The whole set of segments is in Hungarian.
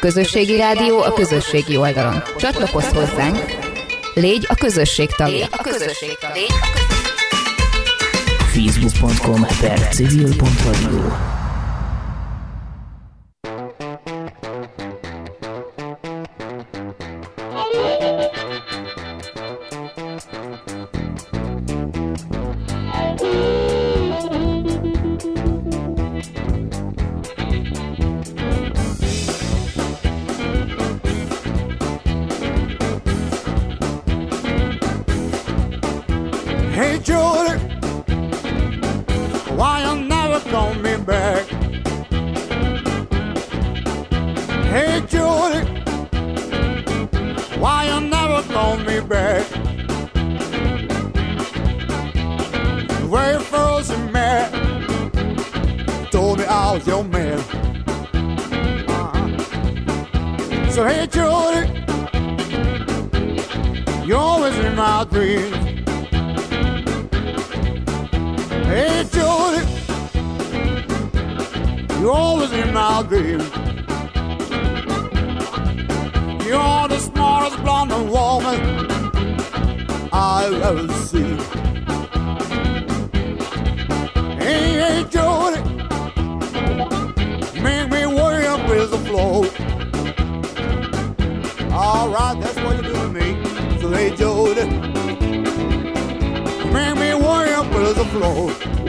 közösségi rádió a közösségi oldalon. Csatlakozz hozzánk, légy a közösség tagja. Facebook.com/civil.radio. Hey Judy, why you never call me back? Hey Judy, why you never call me back? The very first you met, told me I was your man. So hey Judy, you're always in my dreams. Hey Judy, you're always in my dreams. You're the smartest blonde woman I've ever seen. Hey Judy, make me worry up with the flow. All right, that's what you do to me. So hey Judy, make me worry up with the flow.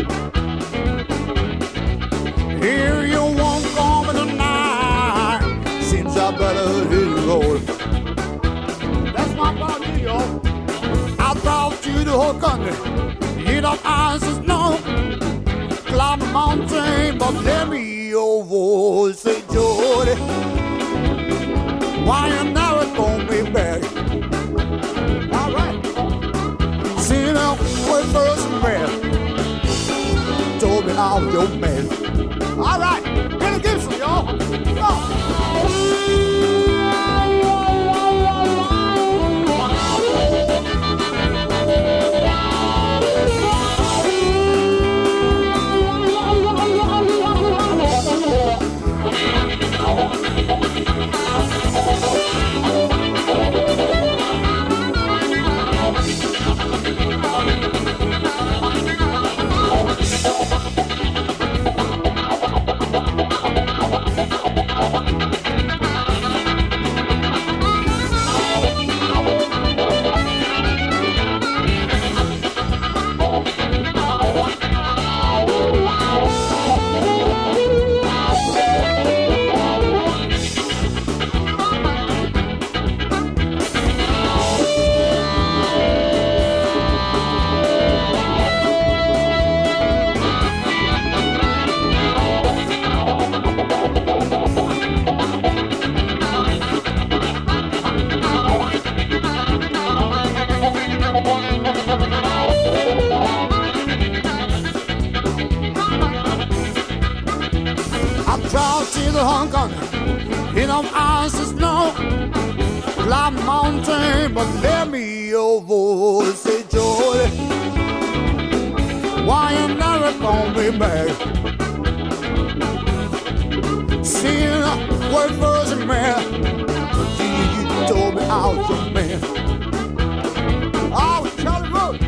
Here you won't call me tonight. Seems I better hit the road. That's my body, yo. I brought you the whole country. You don't answer no. Climb a mountain, but let me your voice. Say, Jody, why you never call me back? All right. See now, when first met, told me I was your man. All right, Billy Gibson, y'all. Go. Hong Kong, he don't answer no. Climb mountain, but let me your voice. Say, Jody, why you never call me back? Seeing what was a man, you told me I was your man. Oh, Charlie Road.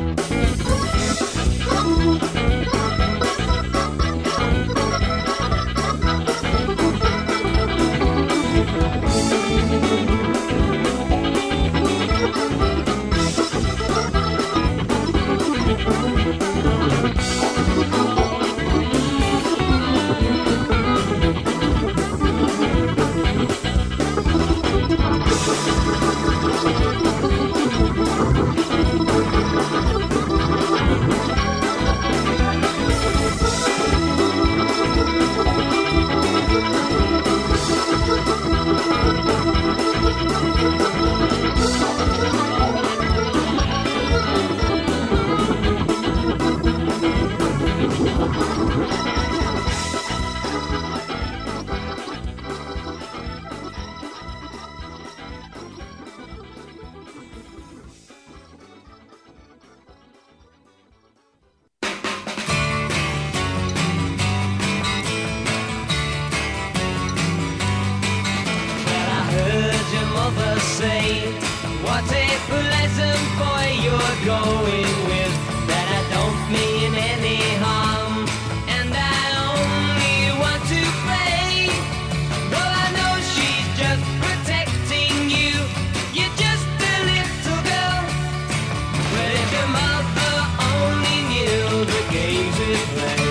going with, that I don't mean any harm, and I only want to play. Well, I know she's just protecting you, you're just a little girl. But if your mother only knew the games we play,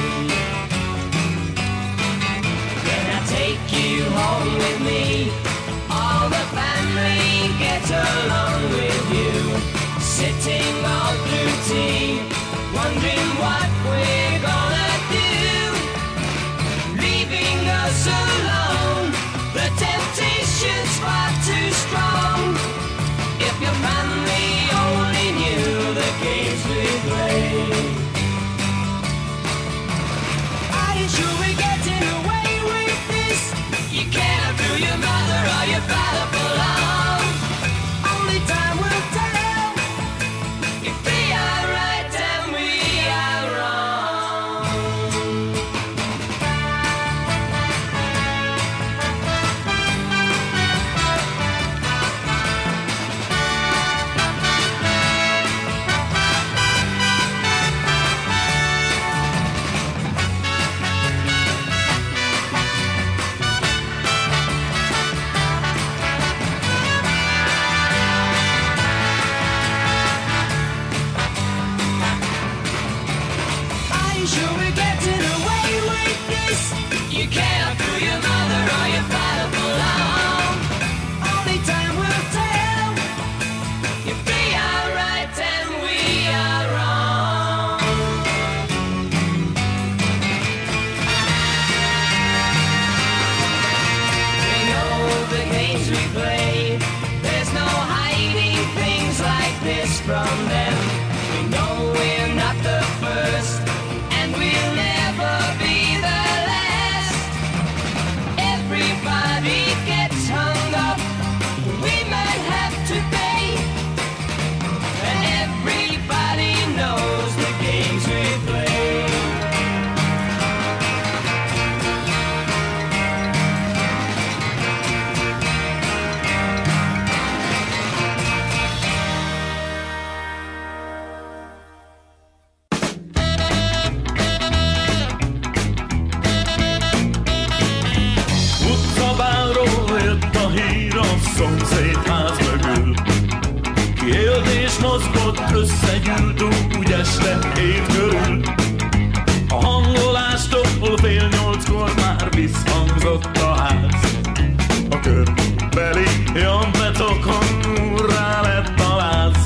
then I'd take you home with me. All the family get along with you, sitting all through tea, wondering what we're gonna do, leaving us alone. The temptation's far too strong. If your family only knew the games we play. Are you sure we're getting away with this? You can't outdo your mother or your father for long. Only time will tell if we are right and we are wrong. Are you sure we're getting away with this? You can't outdo your mother or your father for long. Only time will tell if we are right and we are wrong. We know the games we play. There's no hiding things like this from them. We know we're not the first, and we'll never be the last. Everybody gets hung up, we might have to pay, and everybody knows the games we play. Utcabálról jött a hír a szomszédház mögül. Kiélt és mozgott, összegyűlt úgy este 7 körül. A hangolástól 7:30 már visszhangzott a ház. A körbeli jampetokon rá lett a láz.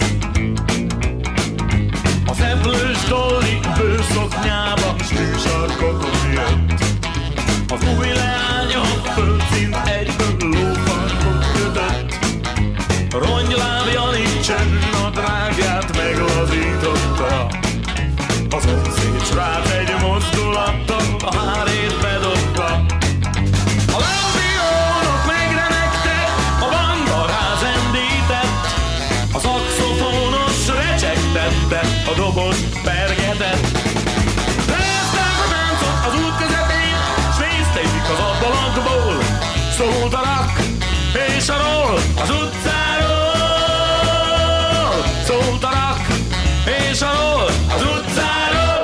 A szeplős Dolly bőszoknyába stűsarkokon jött. Az új leány a földszínt egyből lófarkot kötött. Rongyláb Jani csennadrágját meglazította. A szomszéd srác egy mozdulattal a hárét bedobta. A lámpionok megremegtek, a bandaráz endített. A szaxofónos recsegtette, a doboz pergetett. Lezták a táncot az út közepén, s nézték az ablakból. Szólt a rock és a roll az utcáról. Szólt a rock és a roll az utcáról.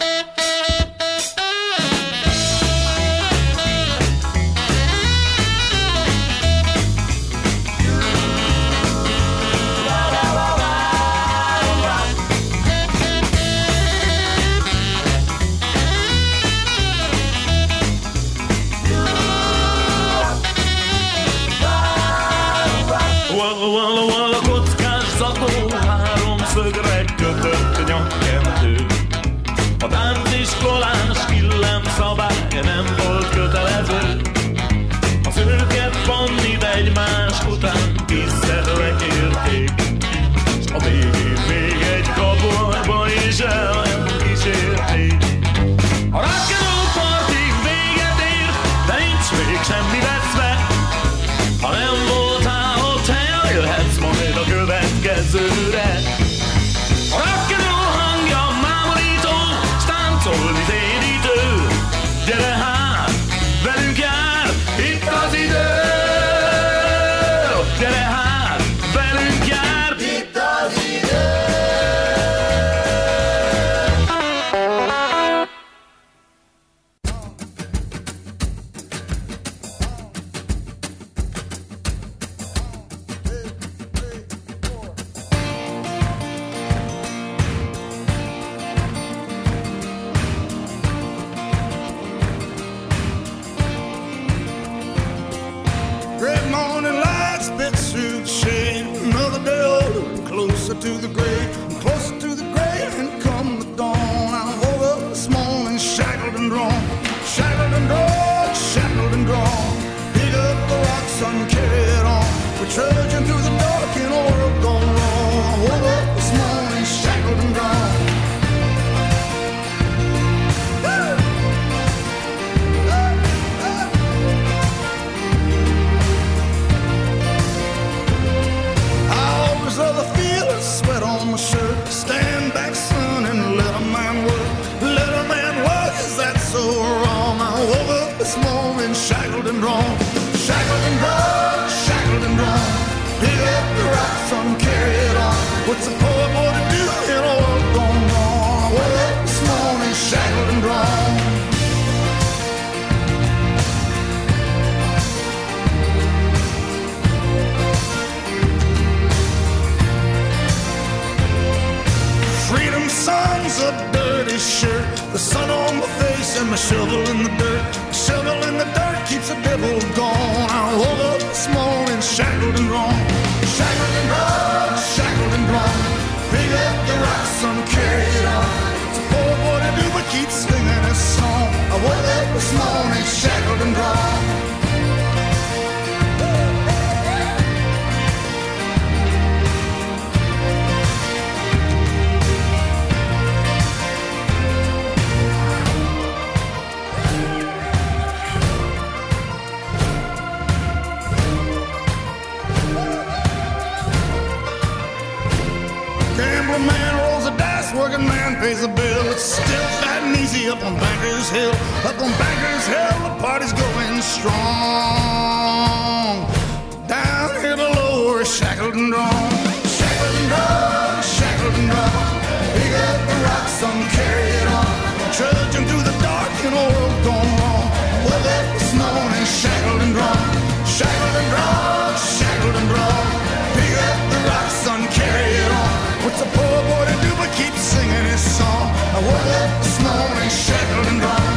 A kockás zakó háromszögre kötött nyakkendő. A tánciskolás illemszabály nem volt kötelező. A szőket pannit egymás után tízszer lekérték, s a végén még egy kabolba is elkísérték. A rock'n'roll partig véget ér, de nincs még semmi veszve. Ha nem voltál ott, eljöhetsz majd a következőre. A rock'n'roll hangja mámorító, s táncolni térítő. Gyere hát, velünk jár, itt az idő. Gyere hát, velünk jár, itt az idő. closer to the grave, and closer to the grave, and come the dawn. I woke up this morning shackled and drawn, shackled and drawn, shackled and drawn. Pick up the rocks and carry it on. We're trudging through the dark in a world gone wrong. I woke up this morning shackled and drawn. Of the feel sweat on my shirt. Stand back, son, and let a man work. Let a man work, is that so wrong? I woke up this morning shackled and drawn, shackled and drawn, shackled and drawn. Pick up the rock, son, carry it on. What's a poor boy to do in a world gone wrong? I woke up this morning shackled and drawn. Freedom son's a dirty shirt, the sun on my face and my shovel in the dirt. My shovel in the dirt keeps the devil gone. I woke up this morning shackled and drawn, shackled and drawn, shackled and drawn. Pick up the rock, son, carry it on. It's a poor boy to do but keep singing this song. I woke up this morning shackled and drawn. Working man pays the bill. It's still fat and easy up on Bankers Hill. Up on Bankers Hill, the party's going strong. Down here below, we're shackled and drawn, shackled and drawn, shackled and drawn. Pick up the rocks, son, carry it on. Trudging through the dark in a world gone wrong. Woke up this morning shackled and drawn, shackled and drawn, shackled and drawn. Pick up the rocks, son, carry it on. What's a poor boy to do but keep singing his song? I woke up this morning shackled and drawn.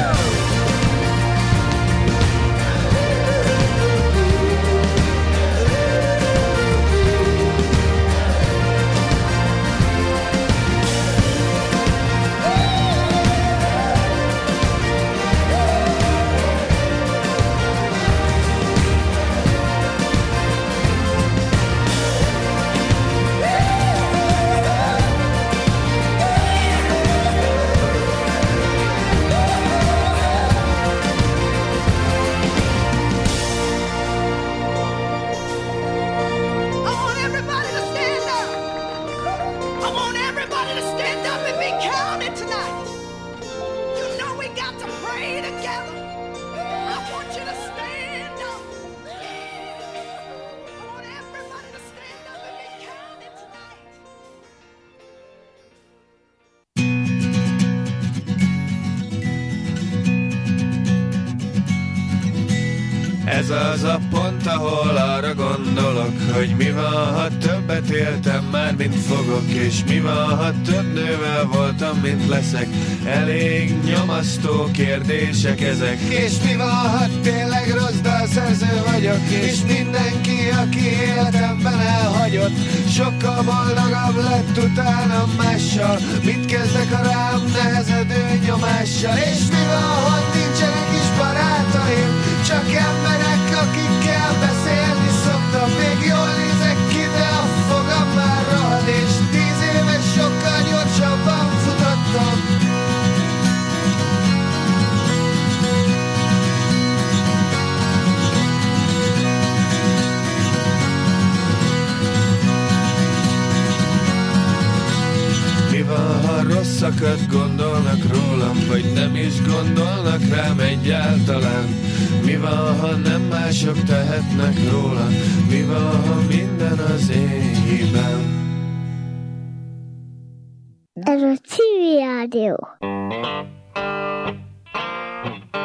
Ez az a pont, ahol arra gondolok, hogy mi van, ha többet éltem már, mint fogok, és mi van, ha több nővel voltam, mint leszek. Elég nyomasztó kérdések ezek. És mi van, ha tényleg rossz dalszerző vagyok, és mindenki, aki életemben elhagyott, sokkal boldogabb lett utána mással. Mit kezdek a rám nehezedő nyomással? És mi van, ha nincsenek is barátaim, csak emberek, akikkel beszélni szoktam. Még jól nézek ki, de a fogam már rohad, és 10 éve sokkal gyorsabban futottam. Mi van, ha rosszakat gondolnak rólam, vagy nem is gondolnak rám egyáltalán? Mi van, ha nem mások tehetnek róla? Mi van, ha minden az én hibám? Ez a Civil Rádió.